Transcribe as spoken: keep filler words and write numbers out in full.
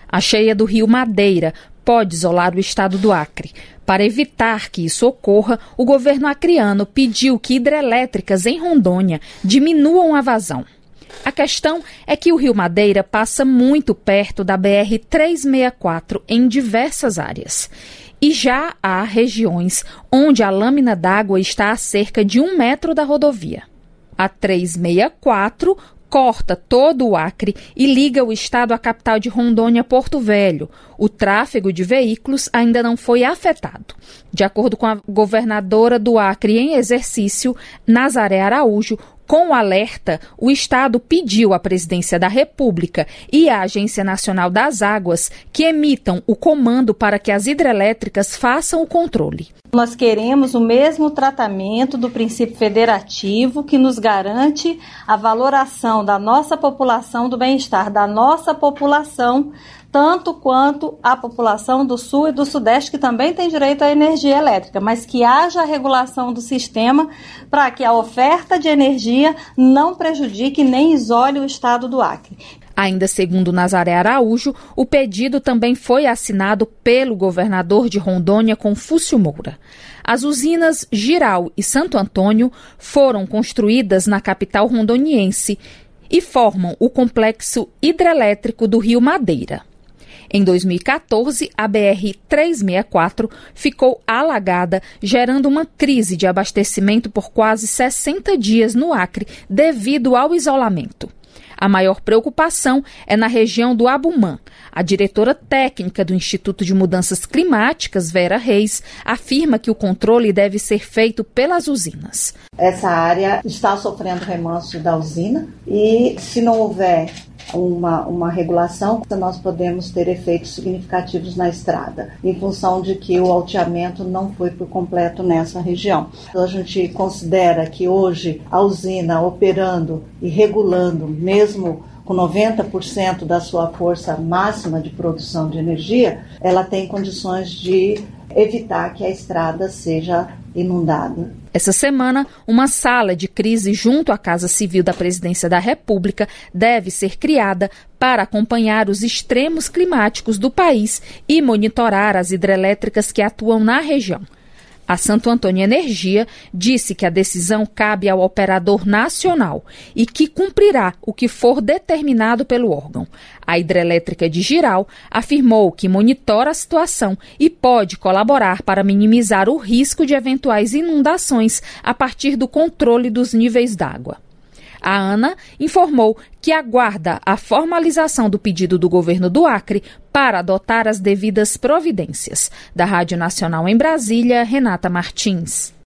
A cheia do rio Madeira pode isolar o estado do Acre. Para evitar que isso ocorra, o governo acreano pediu que hidrelétricas em Rondônia diminuam a vazão. A questão é que o rio Madeira passa muito perto da B R trezentos e sessenta e quatro em diversas áreas. E já há regiões onde a lâmina d'água está a cerca de um metro da rodovia. A trezentos e sessenta e quatro corta todo o Acre e liga o estado à capital de Rondônia, Porto Velho. O tráfego de veículos ainda não foi afetado. De acordo com a governadora do Acre em exercício, Nazaré Araújo, com o alerta, o Estado pediu à Presidência da República e à Agência Nacional das Águas que emitam o comando para que as hidrelétricas façam o controle. Nós queremos o mesmo tratamento do princípio federativo que nos garante a valoração da nossa população, do bem-estar da nossa população, tanto quanto a população do Sul e do Sudeste, que também tem direito à energia elétrica, mas que haja a regulação do sistema para que a oferta de energia não prejudique nem isole o estado do Acre. Ainda segundo Nazaré Araújo, o pedido também foi assinado pelo governador de Rondônia, Confúcio Moura. As usinas Giral e Santo Antônio foram construídas na capital rondoniense e formam o complexo hidrelétrico do rio Madeira. Em dois mil e quatorze, a B R trezentos e sessenta e quatro ficou alagada, gerando uma crise de abastecimento por quase sessenta dias no Acre, devido ao isolamento. A maior preocupação é na região do Abumã. A diretora técnica do Instituto de Mudanças Climáticas, Vera Reis, afirma que o controle deve ser feito pelas usinas. Essa área está sofrendo remanso da usina e, se não houver Uma, uma regulação, nós podemos ter efeitos significativos na estrada, em função de que o alteamento não foi por completo nessa região. Então, a gente considera que hoje a usina operando e regulando, mesmo com noventa por cento da sua força máxima de produção de energia, ela tem condições de evitar que a estrada seja inundada. Essa semana, uma sala de crise junto à Casa Civil da Presidência da República deve ser criada para acompanhar os extremos climáticos do país e monitorar as hidrelétricas que atuam na região. A Santo Antônio Energia disse que a decisão cabe ao operador nacional e que cumprirá o que for determinado pelo órgão. A hidrelétrica de Giral afirmou que monitora a situação e pode colaborar para minimizar o risco de eventuais inundações a partir do controle dos níveis d'água. A ANA informou que aguarda a formalização do pedido do governo do Acre para adotar as devidas providências. Da Rádio Nacional em Brasília, Renata Martins.